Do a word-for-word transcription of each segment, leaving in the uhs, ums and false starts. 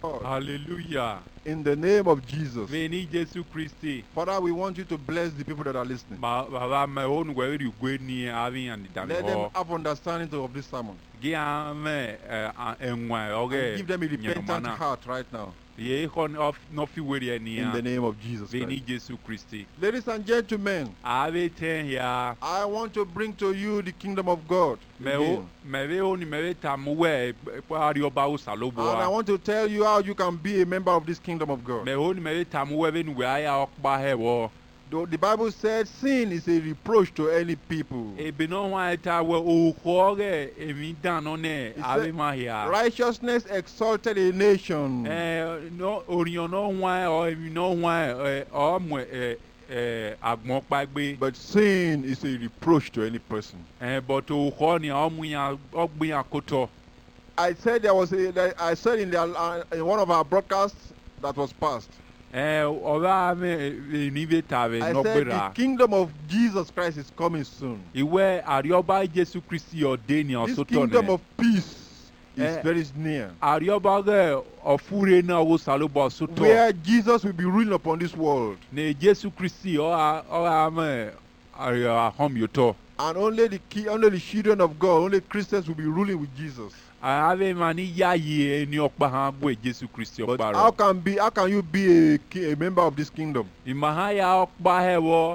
God. Hallelujah. In the name of Jesus. Veni Jesu Christi. Father, we want you to bless the people that are listening. Ma baba me onu gwe ri gwe ni avi and Let dan them ho. have understanding of this sermon. Gi ame enwa And oge. give them a repentant heart right now. Ye kon of no fi weri ani. In the name of Jesus Veni Christ. Jesu Christi. Ladies and gentlemen, Ave ten ya. I want to bring to you the kingdom of God. Me again. o me ve oni me ve tamuwe pa ri oba And I usalobo. want to tell you how you can be a member of this kingdom of God. Me oni me ve tamuwe ve nuwe aya okpa hewo. Though the Bible said sin is a reproach to any people. Ebe no wa ta we o ko ge emi dan no ne It ave said, ma ya. Righteousness exalted a nation. Eh no orion no wa o emi no wa eh o mo eh eh agbon pagbe. But sin is a reproach to any person. Eh but o ko ni o mu ya ogbin akoto. I said there was a, that I said in, the, uh, in one of our broadcasts that was passed. Eh ora me ni ve ta ve I no said the gbera. kingdom of Jesus Christ is coming soon. Iwe arioba Jesu Christi ode ni This osoto kingdom ne. of peace is Eh, very near. Arioba ge ofure na wo salobo soto. Where Jesus will be ruling upon this world. Ne Jesu Christi o a o a me aria hom yoto. And only the key, only the children of God, only Christians will be ruling with Jesus. Ave mani ya ye ni okpa ha gbe Jesu Christi But okpa how ro. can be how can you be a, ki- a member of this kingdom? Imaha ya okpa hewo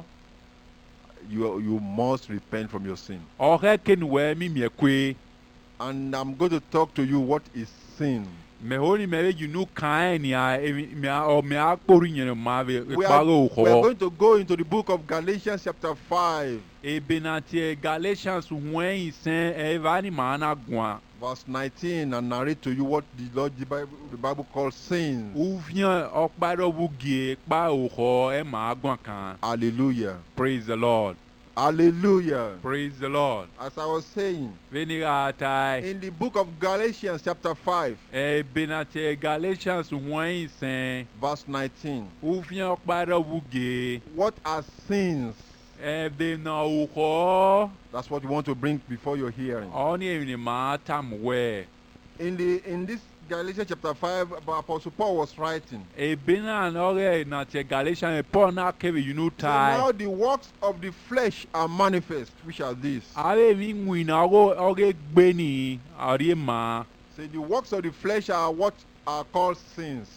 You you must repent from your sin. ohe kenwe mi miekwe. And I'm going to talk to you what is sin. Me honi me you nu kan ni a me o me akporu nyere ma be We are, paro we are ho. going to go into the book of Galatians chapter five, E benati Galatians one sen e vani mana gwa. verse nineteen, and narrate to you what the Lord the Bible, the Bible calls sin. Uvien okpa ro bugie pa o ho e ma gwa kan. Hallelujah. Praise the Lord. Hallelujah. Praise the Lord. As I was saying, Veni atai. in the book of Galatians chapter five, E benati Galatians one sen verse nineteen, uvien okpa ro bugie what are sins? e be na o ho That's what you want to bring before your hearing. oni ni ma tamwe. In the in this Galatians chapter five, Apostle Paul was writing. E bena nore na te Galatians e Paul na keve you know So now tai. the works of the flesh are manifest, which are these. Ave mi ngwina ogo oge gbe ni ari ma. Say the works of the flesh are what are called sins.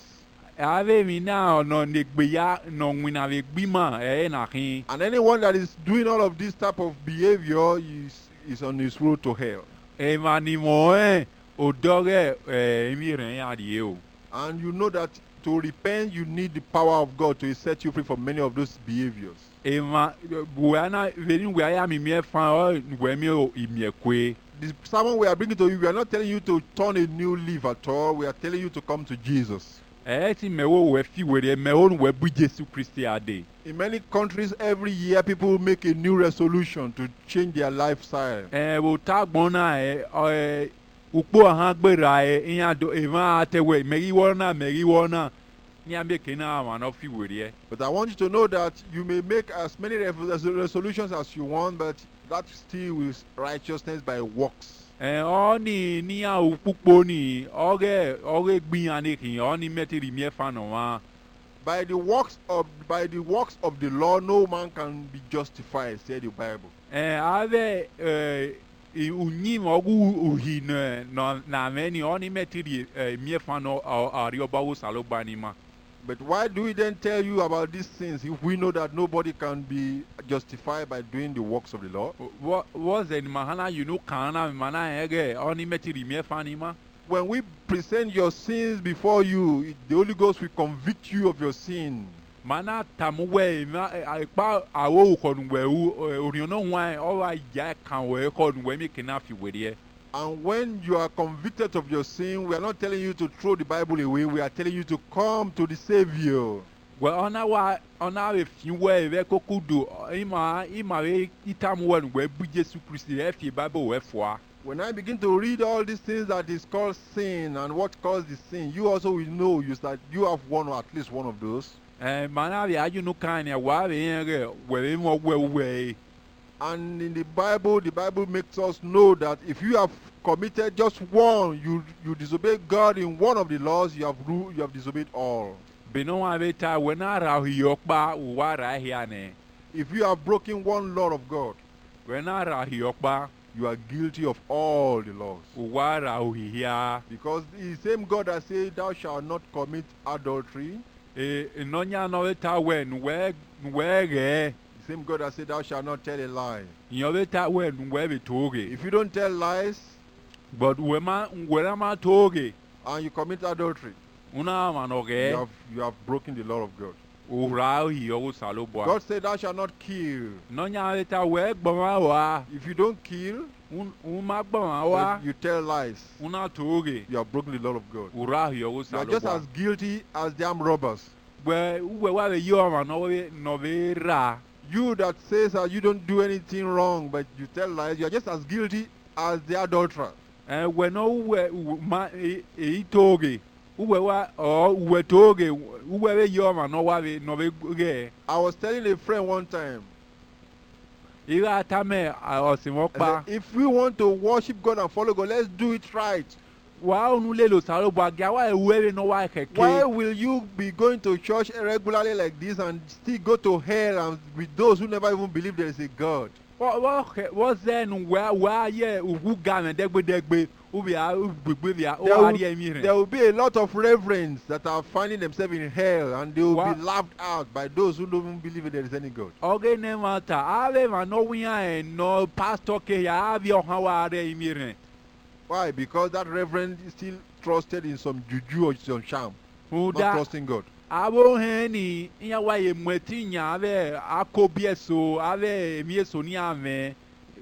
Ave mi na no ne gbe ya no ngwina ve gbi ma e na kin. And anyone that is doing all of this type of behavior is is on his road to hell. E ma ni mo e odore e mi ren ari o. And you know that to repent you need the power of God to set you free from many of those behaviors. E ma buana veni we ya mi mi e fan o ngwe mi o imi ekwe. The sermon we are bringing to you, we are not telling you to turn a new leaf at all. We are telling you to come to Jesus. E ti me wo we fi we me o we bu Jesu Christi ade. In many countries, every year people make a new resolution to change their lifestyle. Eh, wo ta gbona e eh ukpo han gbera e yan do e ma atewe meri wona meri wona ni ambe na wa no fi were. But I want you to know that you may make as many res- resolutions as you want, but that still is righteousness by works. Eh oni ni a upupo ni oge oge gbin ani kin oni metiri mi e fa no wa. By the works of by the works of the law, no man can be justified, said the Bible. Eh ave eh i unyi mo gu uhi no no na me ni oni metiri mi e fa no ari oba wo salogba ni ma. But why do we then tell you about these things if we know that nobody can be justified by doing the works of the law? What was the mahana you know kana mana ege oni metiri mi e fa ni ma. When we present your sins before you, it- the Holy Ghost will convict you of your sin. Mana tamuwe ma pa awo konwe u oriono wan o wa ya kan we konwe mi kina fi were. And when you are convicted of your sin, we are not telling you to throw the Bible away. We are telling you to come to the Savior. We ona wa ona we fi we we kokudu ima ima we itamuwe we bu Jesu Christi e fi Bible we fo. When I begin to read all these things that is called sin and what caused the sin, you also will know you that you have one or at least one of those. Eh mana we aju no kan ya wa we yen we mo we we. And in the Bible, the Bible makes us know that if you have committed just one, you you disobeyed God in one of the laws, you have ru- you have disobeyed all. Beno abeta wena ra hiyokpa uwara hiane. If you have broken one law of God, Wena ra hiyokpa you are guilty of all the laws. uwara uhia. Because the same God that said, "Thou shalt not commit adultery," E nonya no beta we nwe nwe ge. the same God that said, "Thou shalt not tell a lie." Nyo beta we nwe betoge. If you don't tell lies But wema ngwera ma toge. and you commit adultery, Una you manoge. have you have broken the law of God. Ura hiyo salobo. God said, "Thou shalt not kill." Nonya beta we gboma wa. If you don't kill, Un uma gboma wa. if you tell lies, Una toge. you have broken the law of God. Ura hiyo You are just as salobo. guilty as the armed robbers. We we wa be yo ma no we no be ra. You that says that you don't do anything wrong, but you tell lies, you are just as guilty as the adulterer. Eh we no we ma e e toge. Uwe wa o uwe toge uwe be yo ma no wa be no be ge. I was telling a friend one time, Ira tame osimo I pa. said, if we want to worship God and follow God, let's do it right. Wa onu le lo salobo aga wa ewe no wa keke. Why will you be going to church regularly like this and still go to hell and with those who never even believe there is a God? What what what then where where ye ugu game degbe degbe ubi a gbegbe bia o There wa will, ri emi re. there will be a lot of reverends that are finding themselves in hell and they will What? be laughed out by those who don't even believe there is any God. Oge ne mata ave ma no wiya e no pastor ke ya abi o han wa re emi re. Why? Because that reverend is still trusted in some juju or some charm, not Uda trusting God. abo heni iya wa ye mweti nya ave akobie so ave emi so ni ave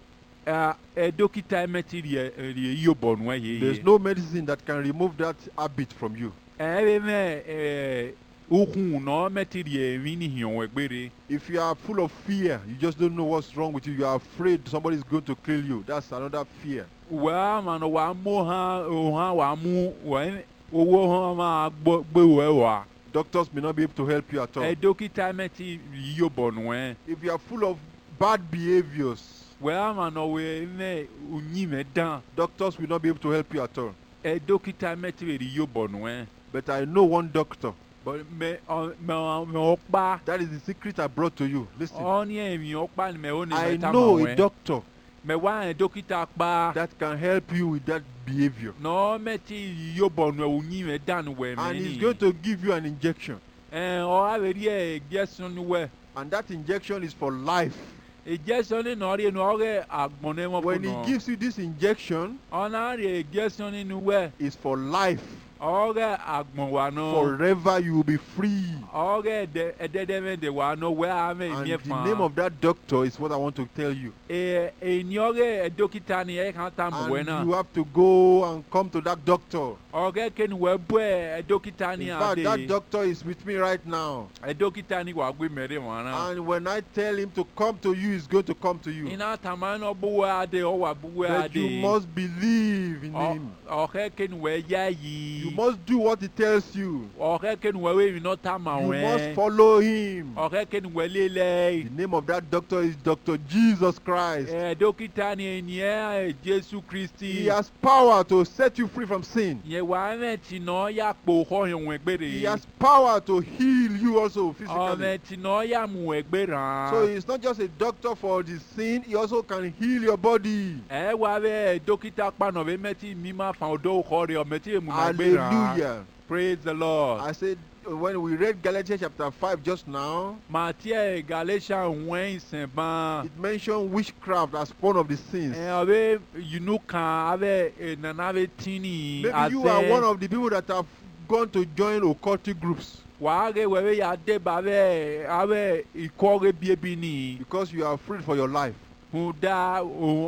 eh e dokita emeti rie rie yo bonu ye. There's no medicine that can remove that habit from you. Ebe me eh ukun no meti rie mi ni hion egbere. If you are full of fear, you just don't know what's wrong with you, you are afraid somebody is going to kill you. That's another fear. Wa ma no wa mo ha o ha wa mu wa owo ha ma gbo gbe we wa. Doctors may not be able to help you at all. E dokita meti yo bonu e. If you are full of bad behaviors, Wa ma no we me unyi me dan. doctors will not be able to help you at all. E dokita meti ri yo bonu e. But I know one doctor. But me o me o me okpa. That is the secret I brought to you. Listen. Oni emi okpa ni me oni I meta know ma a we. doctor Me wa e dokita pa. that can help you with that behavior. No meti yo bonu e unyi me dan we me And ni. he's going to give you an injection. Eh o averi e gesun we. And that injection is for life. E gesun ni no ri no ore agbon mo When no. he gives you this injection, Ona ri e gesun ni nu we. it's for life. Ore agbon wa no. Forever you will be free. Ore de edede de wa no we ame And mi the fa. name of that doctor is what I want to tell you. E e ni ore e dokita ni e kan ta mo we And na. you have to go and come to that doctor. Ore ken we bo e dokita ni In fact, that ade. doctor is with me right now. E dokita ni wa gbe mere wa na. And when I tell him to come to you, he's going to come to you. Ina tama no bo we ade o wa bo we But you ade. must believe in him. Ore ken we ya yi. You must do what he tells you. Ore ken we we no ta ma You we. must follow him. Ore ken we le The le. name of that doctor is Doctor Jesus Christ. E dokita ni ni e Jesu Christi. He has power to set you free from sin. Ye wa me ti no ya po ho hin egbere. He has power to heal you also O physically. me ti no ya mu egbera. So he's not just a doctor for the sin, he also can heal your body. E wa be dokita pa no be meti mi ma fa odo ko re o meti mu na egbera. Hallelujah. Praise the Lord. I said, uh, when we read Galatians chapter five just now, Matthieu Galatians one seven. it mentioned witchcraft as one of the sins. E o be you know kan ave na na be tini Maybe you are one of the people that have gone to join occultic groups wa ge we we ya de ba be ave ikore biebi ni. because you are afraid for your life. Hu da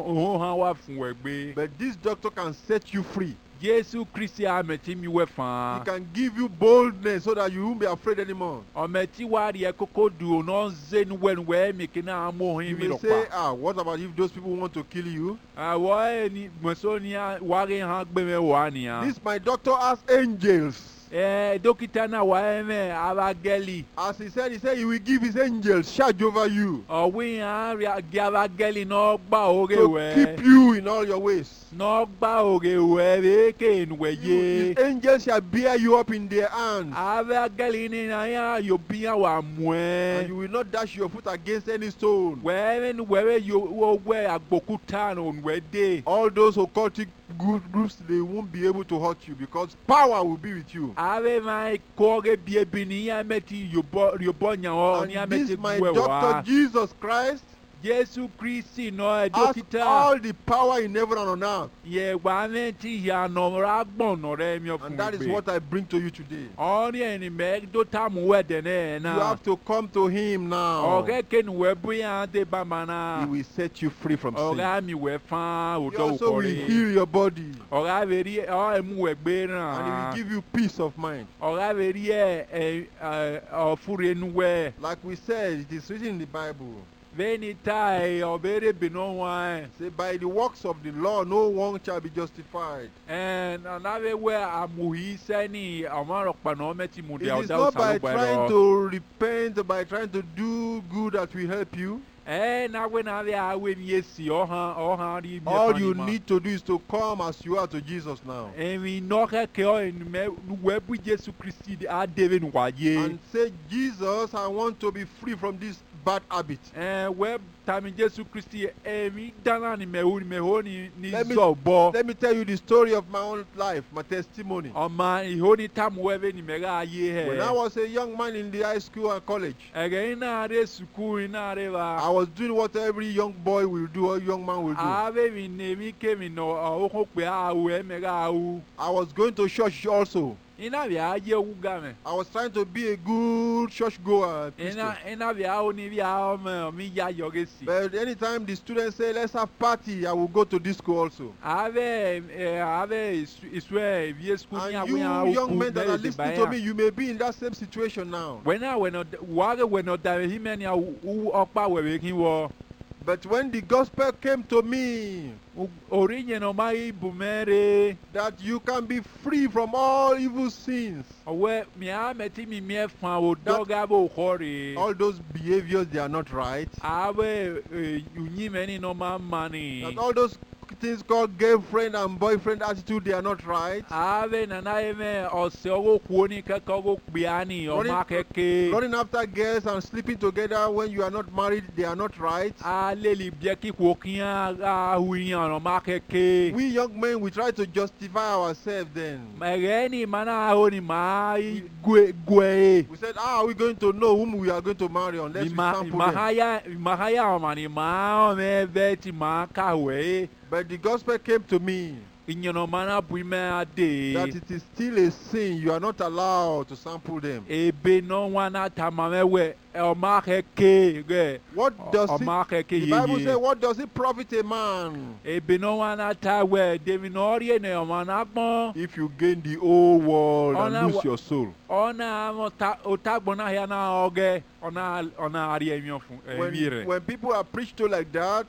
o han wa fun we gbe. But this doctor can set you free. Jesu Christi ameti mi we He fan. can give you boldness so that you won't be afraid anymore. Ometi wari e koko du no zen wen we mi kina amo You hin mi may ro say, pa. ah, what about if those people want to kill you? Awo ni mosonia wari han gbe me wa ni a. This my doctor has angels. Eh, dókítà náà wà ẹ̀mẹ́ abagẹ́lì. As he said, he said he will give his angels charge over you Ọ̀wé yẹn gé abagẹ́lì náà gbà òrè to wẹ̀. keep you in all your ways. Náà gbà òrè wẹ̀ rékè ìnùwẹ̀ You- yé. His angels shall bear you up in their hands, Abagẹ́lì ni náà yóò bí yàn wà mú ẹ́. and you will not dash your foot against any stone. Wẹ́rẹ́ ni wẹ́rẹ́ yóò wẹ́ àgbòkúta ònùwẹ̀ dé. All those occultic group- groups, they won't be able to hurt you because power will be with you. Ave máa kọ́ ọ́ bí ebi ní yá mẹ́tì yóò bọ́ yàn ọ́ ní yá And mẹ́tì this my gbúwẹ̀ doctor wá. Jesus Christ Jésù Kristi náà ẹ̀ has dókítà. all the power in heaven and on earth, Yẹ̀wà mẹ́tì ìyànà rà gbọ̀nà rẹ̀ mi ò fún and that is gbé. what I bring to you today. Ọ̀rẹ́ ẹni mẹ́ dótà mú wẹ̀dẹ̀ náà You náà. have to come to him now. Ọ̀rẹ́ kẹ́nu wẹ̀ bóyá dé bá ma náà. He will set you free from sin. Ọ̀rẹ́ àmì wẹ̀ fán He òdò also will òkọ̀rẹ́. heal your body, Ọ̀rẹ́ àwẹ̀rí ọ̀ ẹ̀mú wẹ̀ gbé and he will náà. give you peace of mind. Ọ̀rẹ́ àwẹ̀rí ẹ̀ ẹ̀ ọ̀fúrẹ́nu wẹ̀. Like we said, it is written in the Bible. Bẹ́ẹ̀ni tá ẹ̀ ọ̀bẹ̀rẹ̀ bìnú wọn. Say, by the works of the law, no one shall be justified. And another way amuhi seni amaro pano meti It mude is oda not by usalu trying bero. to repent, by trying to do good that will help you. Eh na we na we awe mi esi ohan ohan ri mi. All you need to do is to come as you are to Jesus now. Emi no ke ke o en me we bu Jesu Christi de adeve nu waye. And say, Jesus, I want to be free from this bad habit. Eh we tami Jesu Christi emi dana ni me hu ni me ho ni ni Let me- so bo. Let me tell you the story of my own life, my testimony. Oma iho ni tam we be ni me ga ye he. When I was a young man in the high school and college, Ege ina re suku ina re ba. I was doing what every young boy will do or young man will do. Ave mi ne mi ke mi no o ko pe awu e me ga awu. I was going to church also. Ina bia aje wu ga me. I was trying to be a good church goer. Ina ina bia o ni bia o me mi ya yoge si. But anytime the students say, let's have party, I will go to disco also. Ave eh, ave iswe vie school ni And you awu young men that are listening to me, you may be in that same situation now. When I when wa ge when da hi me ni u opa we be kin wo. But when the gospel came to me, Ori nye no mai bumere. that you can be free from all evil sins, Owe mi a meti mi mi fa o That- doga bo khori. all those behaviors, they are not right. Ave unyi me ni no ma mani. That all those things called girlfriend and boyfriend attitude, they are not right. Ave nana eme ose ogo kuoni keke ogo kpiani Running- oma keke. Running after girls and sleeping together when you are not married, they are not right. Aleli bie ki kuokia ahuiyan oma keke. We young men, we try to justify ourselves then. Megeni mana ahoni ma gwe gwe. We said, how are we going to know whom we are going to marry unless we Ima sample them? mahaya mahaya omani ma me veti ma kawe. But the gospel came to me Inyono mana buime ade. that it is still a sin. You are not allowed to sample them. Ebe no wana tamamewe oma keke ge. What does Oma it, keke the Bible ye. says, what does it profit a man Ebe no wana tawe David no rie ne omana gbon. if you gain the whole world Ona and lose wa- your soul? Ona ota otagbona ya na oge ona ona ari emi ofun When, emi re. when people are preached to like that,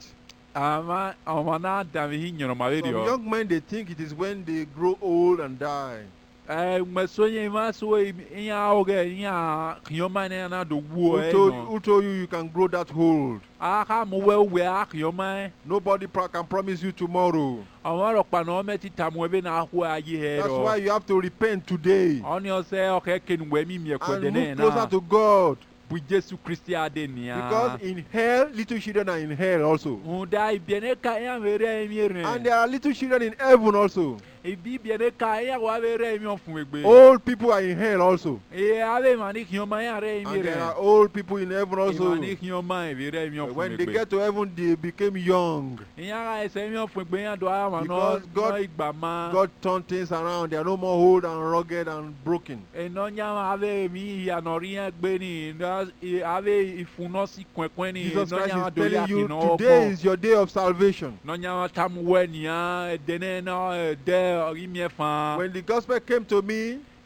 Ama omana dami hinyo ma some radio. young men, they think it is when they grow old and die. Eh mesonye ma so iya oge iya kyoma ne na do wu Who e. told, who told you you can grow that old? Aka mu we we akyoma. Nobody pro- can promise you tomorrow. Omaro pa no meti tamu ebe na ahu aye he That's ro. why you have to repent today Oni o se o ke ken we mi mi and ekwede ne move closer na. to God. Bu Jesu Christi ade nia. Because in hell, little children are in hell also. Unda ibiene ka ya mere emi re. And there are little children in heaven also. Ibi ibiene ka ya wa mere emi ofun egbe. Old people are in hell also. E ave mani kyoma ya re emi And re. there are old people in heaven also. Mani kyoma e re emi ofun egbe. When they get to heaven, they became young. Iya ga ese emi ofun egbe ya do ara ma no Because God- no igba ma. God turned things around. They are no more old and rugged and broken. Eno nya ma ave mi ya no ri egbe ni na e ave ifuno si kwekwen ni Jesus no Christ nya is do ya telling you, kino today is your day of salvation. no nya ma tam we ni a dene na de ori mi fa. When the gospel came to me,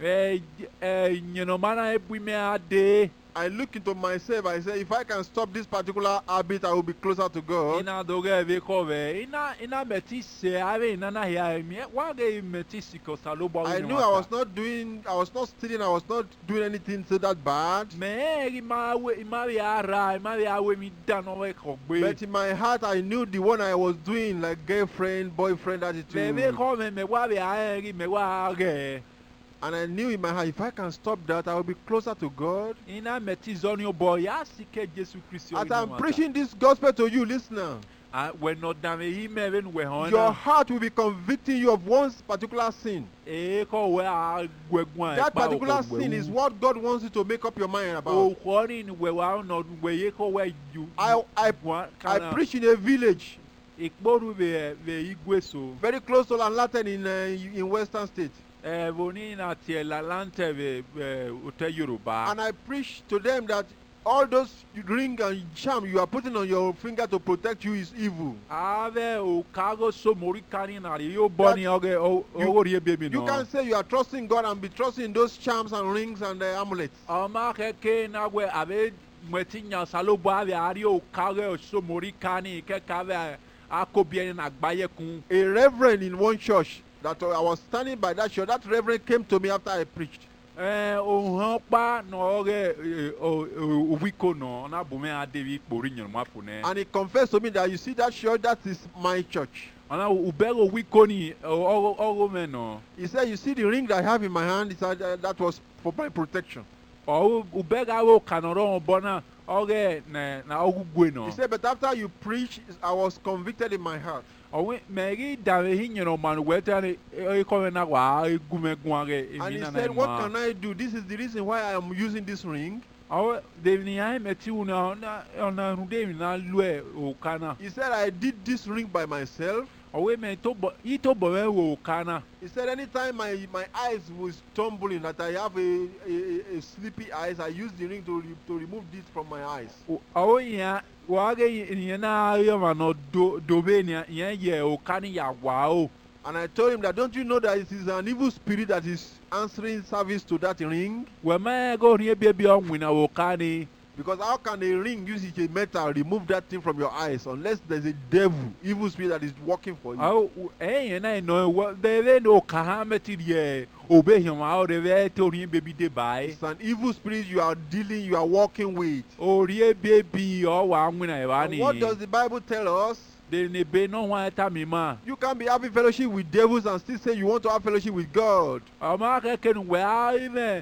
Eh, eh, you know, man, I be me a day. I look into myself. I say, if I can stop this particular habit, I will be closer to God. Ina doge ve kove. Ina ina metisi ave ina na ya mi. Wage metisi ko salobo. I knew I was not doing, I was not stealing, I was not doing anything so that bad. Me ma we ma we ara ma we awe mi dano we kogbe. But in my heart, I knew the one I was doing, like girlfriend, boyfriend attitude. Me ve kove me wa we ae me wa age. And I knew in my heart, if I can stop that, I will be closer to God. Ina metisi on your boy. Asike Jesus Christ. As I'm preaching this gospel to you, listener, Ah, when not dame he me ven we hona. your heart will be convicting you of one particular sin. E ko we a gwegwan. That particular sin is what God wants you to make up your mind about. O koni we wa no we ye ko we you. I, I, I preach in a village Ikboru be be igwe so. very close to Lanlaten in, uh, in Western State. Eh, voni na tie la lante ve ote Yoruba. And I preach to them that all those ring and charm you are putting on your finger to protect you is evil. Ave o kago so morikani na yo boni oge o ori baby no. You can say you are trusting God and be trusting those charms and rings and uh, amulets. O ma ke ke na we ave mwetinya salobo ave ari o kago so morikani ke kave akobie na agbaye kun. A reverend in one church that uh, I was standing by that church, that reverend came to me after I preached. Eh, o han pa no oge o wiko no na bu me adewi pori nyen mafu ne. And he confessed to me that you see that church, that is my church. Ana ubego wiko ni o o me no. He said, you see the ring that I have in my hand, he said uh, that was for my protection. O ubega wo kanoro bona oge na na ogugwe no. He said, but after you preach, I was convicted in my heart. Owe meri dawe hinyero man wetani e ko na wa egume guage And he emina na said, what ma. can I do? This is the reason why I am using this ring. Owe de ni ai meti una ona rude mi na lue o kana. He said, I did this ring by myself. Owe me to bo ito bo we o kana. He said, anytime my, my eyes was tumbling, that I have a, a, a sleepy eyes, I use the ring to, re, to remove this from my eyes. Owe ya wage ni na yo mano do do be ni ya ye o kani ya wa o. And I told him that, don't you know that it is an evil spirit that is answering service to that ring? We me go ni baby on wina o kani. Because how can a ring using a metal remove that thing from your eyes unless there's a devil, evil spirit that is working for you? Oh, eh, and I know what they no calamity ye obey him out of it to him baby de buy. It's an evil spirit you are dealing, you are working with. Oh, ye baby, or one when I And want what does the Bible tell us? They ne be no one time me ma. You can't be having fellowship with devils and still say you want to have fellowship with God. Oh, ma can where even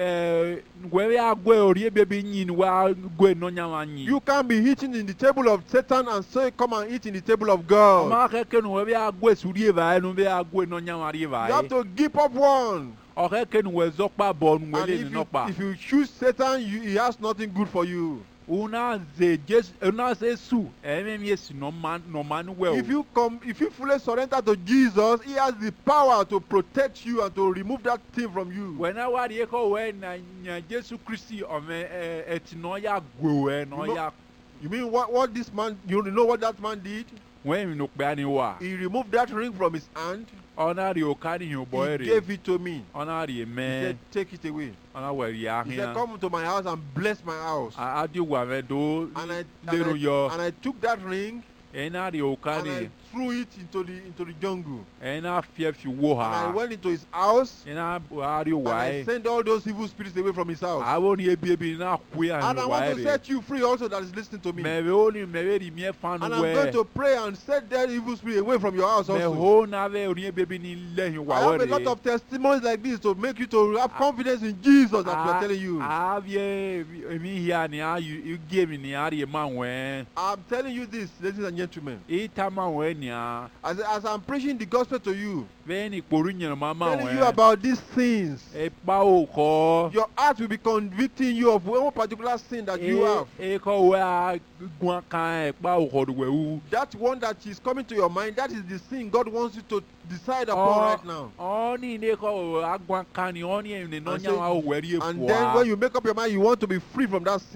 eh where I go or ye baby yin where go no nyaman. You can't be eating in the table of Satan and say come and eat in the table of God. Ma can where I go suri va no be I go no nyaman You va. have to give up one. O can we zokpa bon And wele if no you, pa. if you choose Satan, you, he has nothing good for you. Una ze just una ze su em yes no man no man well. If you come, if you fully surrender to Jesus, he has the power to protect you and to remove that thing from you. When I was here, when na Jesus Christ on me et no ya go e no ya. You mean what, what this man, you know what that man did? When we no be ani wa. He removed that ring from his hand. Ona ri o kani yo boy He re. gave it to me. Ona ri He me. said, take it away. Ona we ya He said, here. come to my house and bless my house. A adi wa me do And I, little and yo. I, and I took that ring Ena ri o and kani. I threw it into the into the jungle. Ena fie fi wo And I ha. went into his house Ena adi and wa I e. sent all those evil spirits away from his house. I won ye baby na kwe And an I wa want to re. set you free also that is listening to me. Me we only me we ri me fan And I'm we. going to pray and set that evil spirit away from your house Me also. ho na we ori baby ni lehin I wa have a we. lot of testimonies like this to make you to have confidence in Jesus that we are telling you. Ah, yeah, me here ni ah, you you give me ni ah, the man when. I'm telling you this, ladies and gentlemen. Ita man when ni ah. As, as I'm preaching the gospel to you, When ni poru nyere mama telling when. you about these things, E pa o ko. your heart will be convicting you of one particular sin that you have. E ko we a gwan kan e pa o ko we u. That one that is coming to your mind, that is the sin God wants you to decide upon right now. Oh ni ne ko a gwan kan ni oni e ne no And nya wa o we ri e And then when you make up your mind, you want to be free from that sin.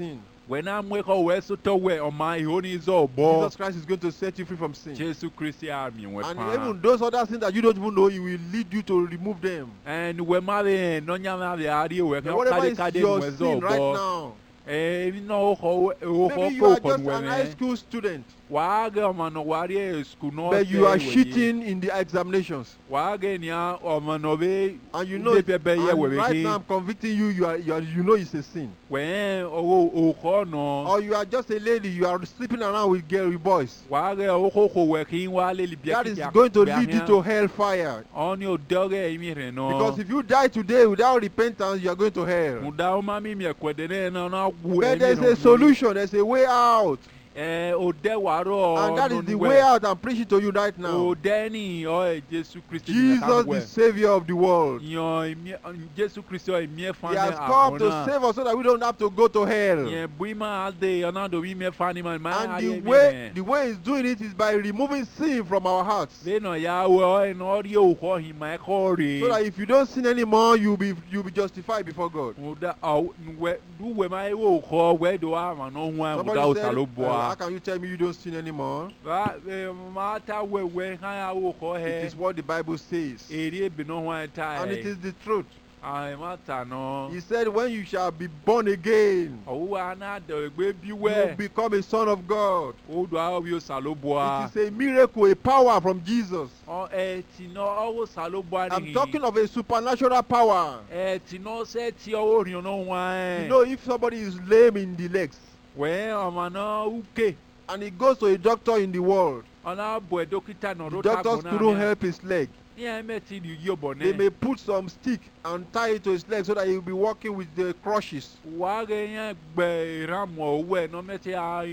When I'm wake up, where so to where on my own is all boy. Jesus Christ is going to set you free from sin. Jesus Christ army we And pa. even those other things that you don't even know, He will lead you to remove them. And we marry no nyama the area we But can whatever carry is carry your we sin right so. now, Eh no ho ho maybe you are ko just kon an high we. school student, Waga man no wari school no. but you are cheating in the examinations. Waga nya o man no be. And you know, it, be be ye and we right be. now I'm convicting you, you are, you are, you know it's a sin. When o o ko no. Or you are just a lady, you are sleeping around with girl with boys. Waga o ko ko we kin wa le bi. That is going to lead you to hellfire. On your dog e mi re no. Because if you die today without repentance, you are going to hell. Muda ma mi mi kwede na na wu. But there's a solution, there's a way out. Eh o de waro. And that is the way out. I'm preaching to you right now. O deni o Jesus Christ. Jesus, the Savior of the world. Yo Jesus Christ o mi fa He has come to save us so that we don't have to go to hell. Yeah, buima ade ona do mi me fa ni man. And the way the way He's doing it is by removing sin from our hearts. Be no ya wo e no ri o ko hi ma ko ri. So that if you don't sin anymore, you'll be you'll be justified before God. Muda o we du we ma e wo ko we do ama no hu a muda o salo boa. How can you tell me you don't sin anymore? Ba mata we we ha ya wo ko he. It is what the Bible says. Eri be no hu ta. And it is the truth. Ai mata no. He said, when you shall be born again, O ana de gbe bi you we. will become a son of God. O do a wi o salo boa. It is a miracle, a power from Jesus. O e ti no o salo boa ni. I'm talking of a supernatural power. Eh ti no se ti o ri no wan. You know, if somebody is lame in the legs We ọmọ náà uke. and he goes to a doctor in the world, Ọ̀nà àbọ̀ dókítà náà the ló doctors tàgbọ̀ couldn't náà. help his leg. Ní ẹ̀mẹ́ tí ni yóò bọ̀ They náà. may put some stick and tie it to his leg so that he will be walking with the crutches. Wàá rẹ̀ yẹn gbẹ ìrànmọ̀ owó ẹ̀ náà mẹ́tí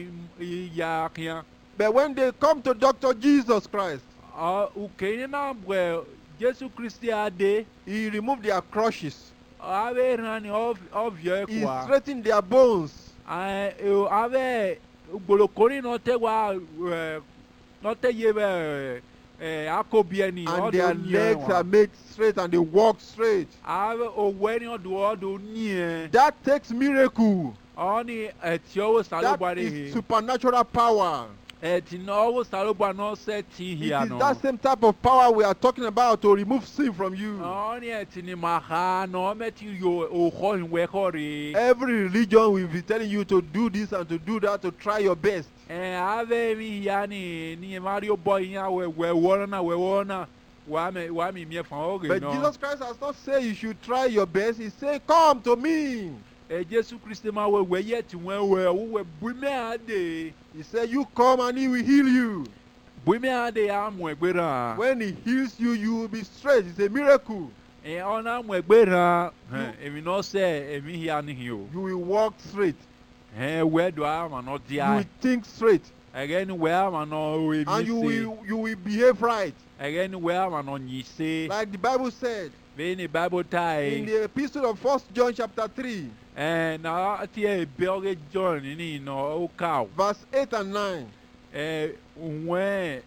ìyá kíá. But when they come to Doctor Jesus Christ, Uke ní náà bọ̀ Jésù Kristi adé. He removed their crutches. Àwẹ̀ ìràn ni ọ̀bìọ̀ He ẹ̀kọ́. straightened their bones. Àwẹ̀ gbòlòkórì náà tẹ́ wá náà tẹ́ yé bẹ́ẹ̀. Akobi ẹni And their legs are made straight and they walk straight. Àwẹ̀ òwò ẹni ọdún ọdún ní ẹ̀. That takes miracle. Oni ẹtì ọwọ́ That sàlóbà is rẹ̀ supernatural power. ẹtì náà ọwọ́ sàlóbà náà ṣe ti It hìyà is náà. that same type of power we are talking about to remove sin from you. Oni ẹtì ni màá náà mẹ́tì yóò òkò ìwé kọ́ rè. Every religion will be telling you to do this and to do that, to try your best. Ẹ abẹ́ mi hìyà ni ni mario boy yẹn wẹ̀ wọ́n náà wẹ̀ wọ́n náà wàá mi wàá mi miẹ̀ fún ọ̀gẹ̀ But náà. Jesus Christ has not said you should try your best. He said, come to me. Ẹ Jésù Kristi máa wẹ̀ wẹ̀ yẹ ti wẹ̀ wẹ̀ wẹ̀ bùnmẹ́ àdè. He said, you come and He will heal you. Bùnmẹ́ àdè àmọ̀ ẹgbẹ́ rà. When He heals you, you will be straight. It's a miracle. Ẹ ọ̀nà àmọ̀ ẹgbẹ́ rà. Èmi náà sẹ́ èmi hìyà nìyí o. You will walk straight. Ẹ wẹ́ dọ̀ àmọ̀ náà di You àyè. will think straight. Again, where man no we And you will, you will behave right. Again, where man no you say. Like the Bible said When the Bible in tie. the epistle of First John chapter three, Eh, na ati e belge John ni no o cow. verse eight and nine. Eh, when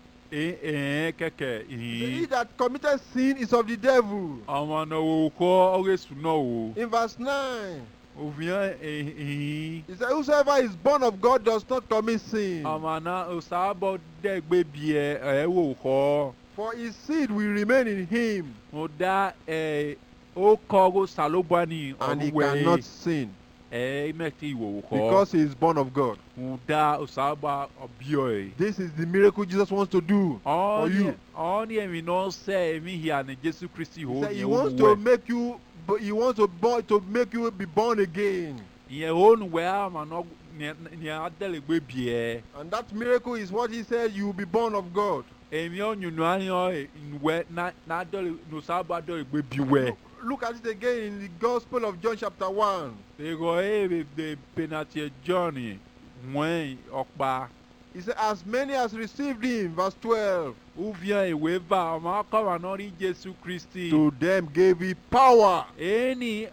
eh eh keke He eh. that committed sin is of the devil. Ama no ko o resu no. In verse nine, O vient eh eh. he said, whosoever is born of God does not commit sin. Ama na o sa bo de gbe bi e e wo ko. For his seed will remain in him, O da eh o ko go salobani and he o we. cannot sin, Eh meti wo ko. because he is born of God. Muda usaba obioy. This is the miracle Jesus wants to do for you. Only we no say me here na Jesus Christ He ho. said he wants to make you, but he wants to, born, to make you be born again. Ye own where man no ni adele gbe bie. And that miracle is what he said, you will be born of God. Emi onyunu ani o nwe na na adele no saba adele gbe biwe. Look at it again in the Gospel of John chapter one. They go e the penalty journey when okpa. He said, as many as received him, verse twelve, Ou vient e weva ma ko wa no ri Jesus Christ. to them gave he power. Eni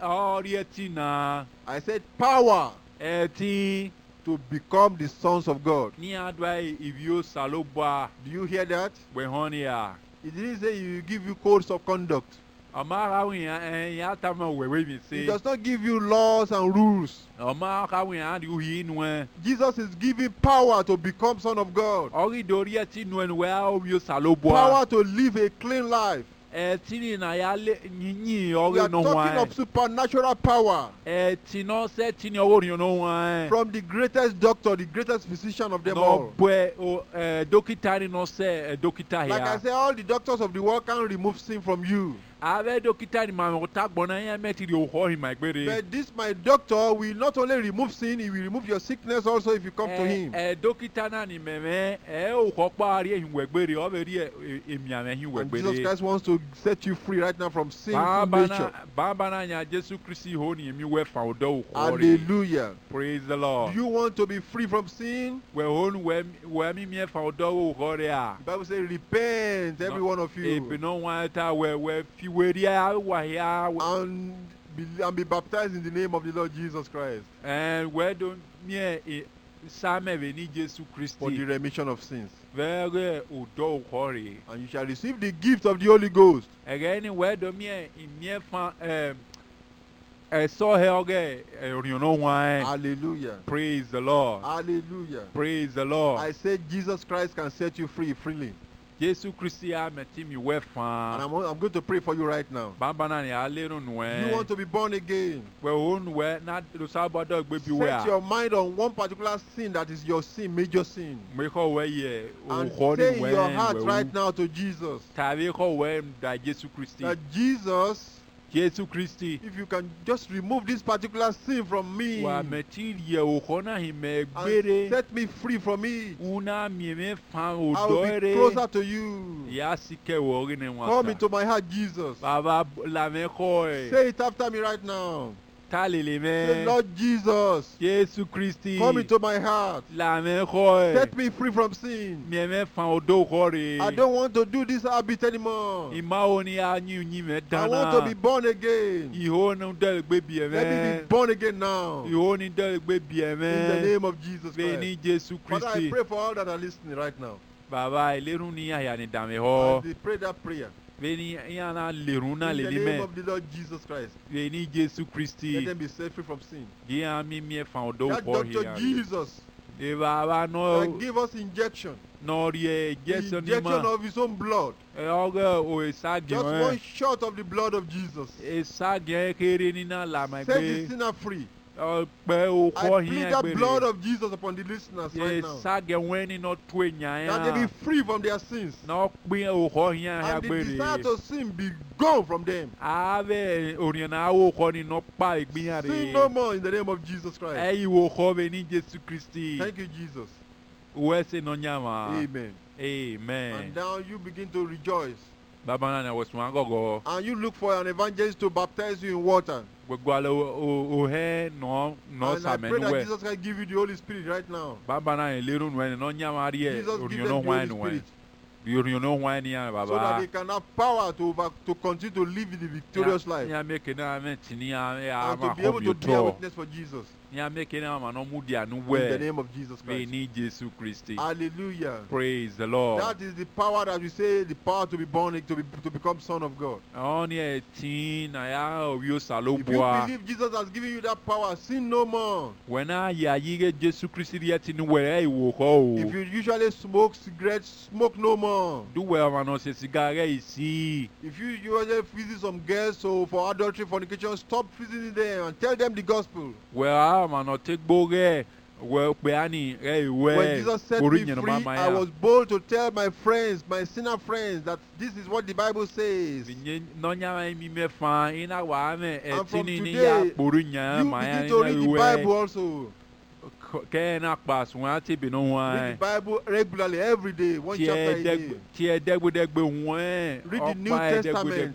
orietina I said power eti to become the sons of God. ni adwa ivio saloba Do you hear that? we honia. He didn't say he will give you codes of conduct. Ọmọ akawin ẹ̀ yà tá ma wẹ̀wẹ̀ mi He sí. does not give you laws and rules. Ọmọ akawin ẹ̀ yà yìí nu ẹ̀. Jesus is giving power to become son of God. Ọ̀rí dorí ẹ̀ tí nu ẹ̀ nu ẹ̀ á omi ó sàló bọ̀. Power to live a clean life. Ẹ̀ tí ni nà yà lé yìnyín We are ọ̀rí nù talking wọn. of supernatural power. Ẹ̀ tí náà sẹ́ tí ni ọwọ́ rìn nù wọn. From the greatest doctor, the greatest physician of them all. N'ọ̀bẹ ẹ̀ dókítà ni nọ sẹ́ ẹ̀ dókítà Like I yà. say, all the doctors of the world can remove sin from you. Abẹ́ dókítà ni màmá ọ̀tá gbọ́nà yẹn mẹ́tìrì òhọ́ ìmọ̀ ìgbére. But this, my doctor, will not only remove sin, he will remove your sickness also if you come to him. Ẹ̀ dókítà náà ni mẹ̀mẹ́ ẹ̀ ò kọ́ parí ẹ̀yìn wẹ̀gbére ọ̀bẹ rí èmi àmì ẹ̀yìn And Jesus wẹ̀gbére. Christ wants to set you free right now from sinful nature. Bàbá náà yà Jésù Kristi hó ni èmi wẹ̀ fà ọ̀dọ́ òkọ́ rẹ̀. Hallelujah. Praise the Lord. Do you want to be free from sin? Wẹ̀ hó ni wẹ̀ mí miẹ̀ fà ọ̀dọ́ òkọ́ rẹ̀ à. The Bible says, repent, every one of you, Èbí náà wọ́n ta wẹ̀ wẹ̀ fi wẹ̀rí à wà yà. and be, and be baptized in the name of the Lord Jesus Christ Ẹ̀ wẹ̀ dọ̀ miẹ̀ sámẹ̀ ní Jésù Kristi. for the remission of sins. Very ọ̀dọ́ òkọ́ rẹ̀. And you shall receive the gift of the Holy Ghost. Again, where do me in fan a saw her you know why? Hallelujah. Praise the Lord. Hallelujah. Praise the Lord. I said Jesus Christ can set you free freely. Jesus Christ meti mi we And fan. I'm, I'm going to pray for you right now. Baba na ni alero nu You e. want to be born again. We on we na do sabado gbe bi we Set a. your mind on one particular sin that is your sin, major sin. Me ko we ye o And ko say ni in we. your heart right now to Jesus Tabi ko we da Jesus Christ. that Jesus, Jesus Christ. if you can just remove this particular sin from me Wa meti ye o ko na hi me and gbere. set me free from it, Una mi me fan o I will be dore. closer to you. Ya sike wo ri ne Come won. into my heart, Jesus. Baba la me ko e. Say it after me right now. Ta le le Say, me. Lord Jesus, Jesus Christi. come into my heart. La me ko e. Set me free from sin. Mi me fan o do ko re. I don't want to do this habit anymore. Ima oni a nyi nyi me I dana. want to be born again. Iho no del gbe bi e Let me me. be born again now. In Iho ni del gbe bi e the me. name of Jesus Be Christ. ni Jesus Father, I Christi. pray for all that are listening right now. Baba ilerun ni aya ni dame ho. As they pray that prayer. Be ni ya na lerun na In le the ni name me. of the Lord Jesus Christ. Be ni Jesus Let Christi. them be set free from sin. Gi a mi mi fan o do That ko Doctor here. Jesus E baba no can give us injection. no rie The Jesu ni injection ma. of his own blood. E oge o esagi Just won. one shot of the blood of Jesus. Esagi kere ni na la ma Set the gbe. sinner free. O pe o I ko plead hin that agbere. blood of Jesus upon the listeners right now. Esagi wen ni no tu enya That they ya. be free from their sins. Na pin o ko hin And the desire agbere. to sin be gone from them. Ave oriyan na wo ko ni no pa igbin Sin no are. more in the name of Jesus Christ. Eyi wo ko be ni Jesu Christi. Thank you, Jesus. We se no nyama. Amen. Amen. And now you begin to rejoice. Baba na na was wan gogo. And you look for an evangelist to baptize you in water. Gbogbo ala o o he no no And I sa pray menu that we. Jesus can give you the Holy Spirit right now. Baba na eleru nu eni no nyama rie Jesus give oriyan them no the hwan Holy nu we. Spirit Oriyan no hwan ni ya so that baba. they can have power to over, to continue to live the victorious life Ya make na me tini ya ya and to ma be able home to you bear to. witness for Jesus. Ya make na ma no mu dia nu In the we. name of Jesus Be Christ. ni Jesu Christi. Hallelujah. Praise the Lord. That is the power that we say, the power to be born, to be to become son of God. Oni e tin na ya o yo If saloboa. you believe Jesus has given you that power, sin no more. When I ya yige Jesu Christi rie tin we e wo ko If o. you usually smoke cigarettes, smoke no more. Do we ma no se cigare isi. If you usually visit some girls so for adultery, fornication, stop visiting them and tell them the gospel. We a ma no take boge. We pe ani e we. When Jesus set me Ori nyana free, mama I ya. was bold to tell my friends, my sinner friends, that this is what the Bible says. Vinye no nyama mi me fa ina wa me e And from tini ni ya today, poru nya You ma ya begin to read the we. Bible also. Ke na pass won ati bi no Read wan. the Bible regularly every day, one chapter a day. Tie degbe degbe won. Read the New Testament.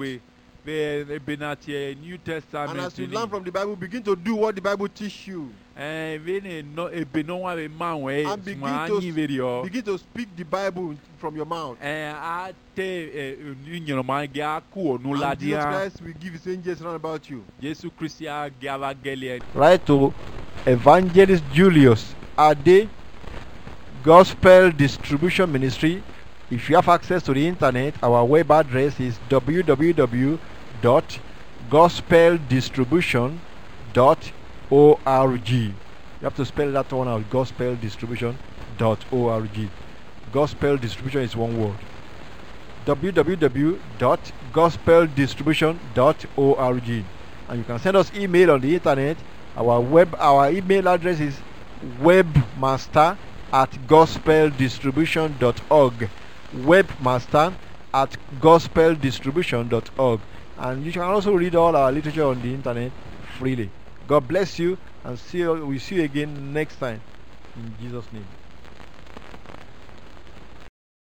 Be be na tie New And Testament. as you learn from the Bible, begin to do what the Bible teach you. Eh be ne no e be no wa be ma we. And begin Ma to ni video. Begin to speak the Bible from your mouth. Eh a te ni nyoro ma ga ku onu And Jesus ladia. Christ will give his angels round about you. Jesu Christi a gava gele. Write to Evangelist Julius Ade, Gospel Distribution Ministry. If you have access to the internet, our web address is w w w dot gospel distribution dot org. You have to spell that one out, gospel distribution dot org. Gospel distribution is one word. w w w dot gospel distribution dot org. And you can send us email on the internet. Our web our email address is webmaster at gospel distribution dot org. Webmaster at gospel distribution dot org. And you can also read all our literature on the internet freely. God bless you, and see you, we see you again next time in Jesus' name.